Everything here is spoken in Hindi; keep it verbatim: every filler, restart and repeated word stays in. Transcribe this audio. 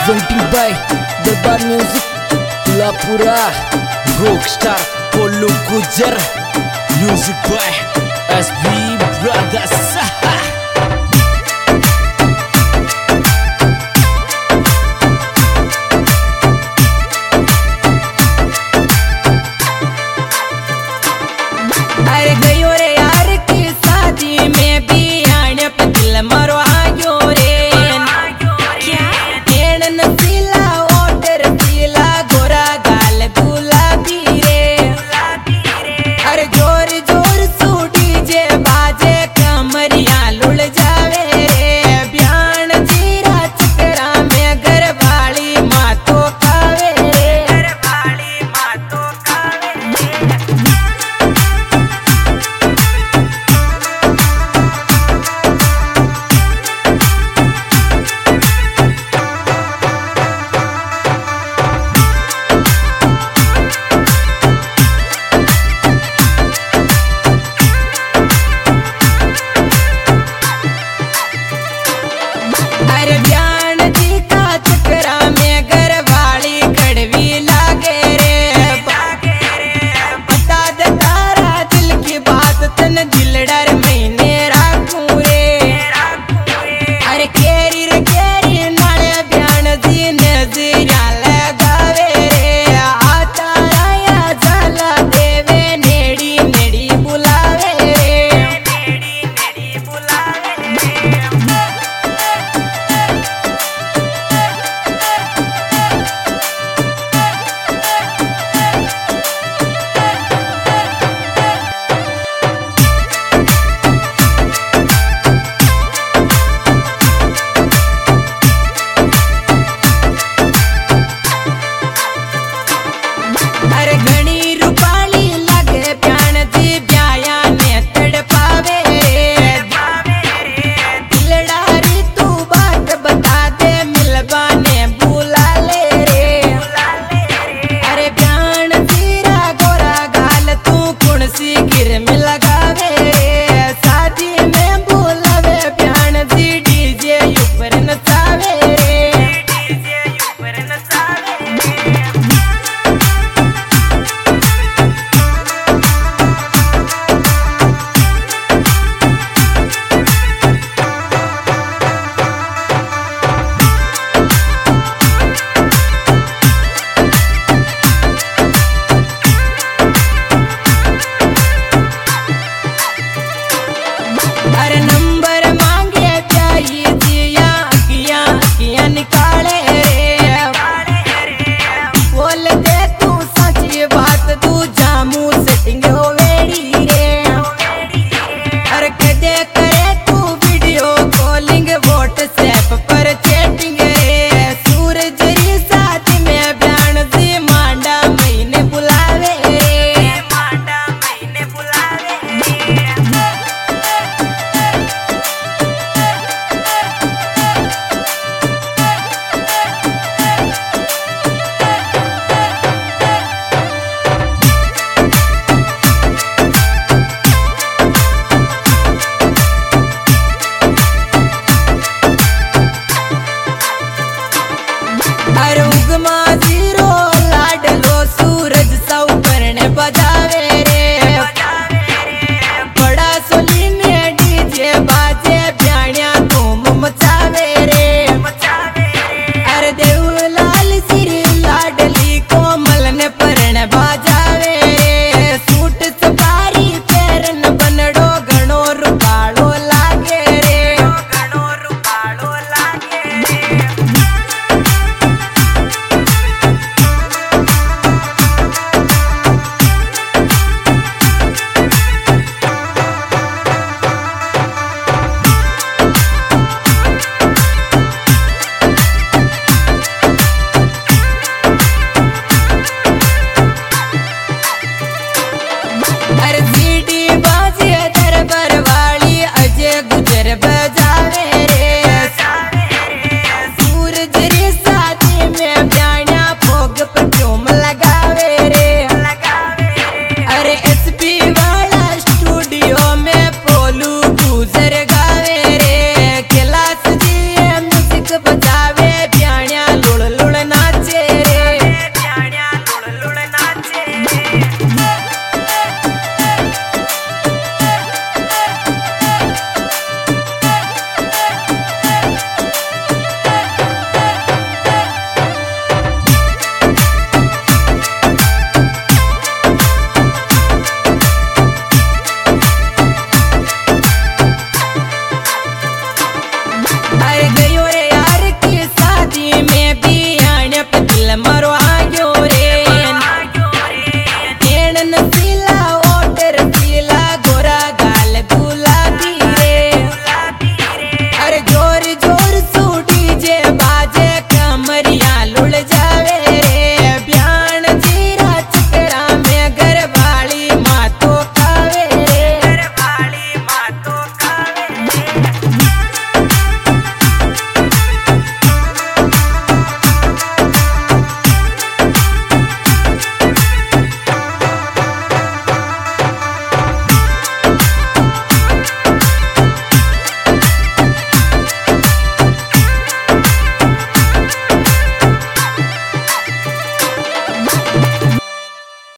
presenting by Darbar Music, Pulapura, Rockstar, Polu Gujar, music by S B Brothers. अरे गयो रे यार की शादी में भी आने पे दिल मरो आयो रे क्या नैन नसीला ओट रसीला गोरा गाल गुलाबी रे अरे जोर जोर सू डीजे बाजे कमरिया लुड़ जावे रे ब्यान जीरा चकरा में घर वाली मातो खावे रे घर वाली मातो खावे अरे ब्यान जी का चक्रा में घर वाली कड़वी लागे रे बता दे तारा दिल की बात तन दिल डर मैंने राखूं रे अरे केरी रे केरी नाले ब्यान जी नजरिया लगावे रे आता राया जाला देवे नेड़ी नेड़ी बुलावे रे नेड़ी नेड़ी बुलावे अरे घणी रूपाली लगे प्यान जी ब्याया ने तड़पावे दिलडारी तू बात बता दे मिलबा ने बुला ले रे अरे ब्यान जीरा गोरा गाल तू कुण सी गिर में लगावे रे शादी में बुलावे ब्यान जी डीजे ऊपर नचावे रे डीजे ऊपर नचावे अरे नंबर मांगे प्याई जिया किया किया निकाले रे बोल दे तू सच्ची बात तू जामू सेटिंग हो वेड़ी रे अरे कदे करे तू वीडियो कॉलिंग व्हाट्सएप पर चैटिंग रे सूरज री साथ में ब्यान जी मांडा महीने बुलावे रे मांडा महीने बुलावे अरे उगमा जी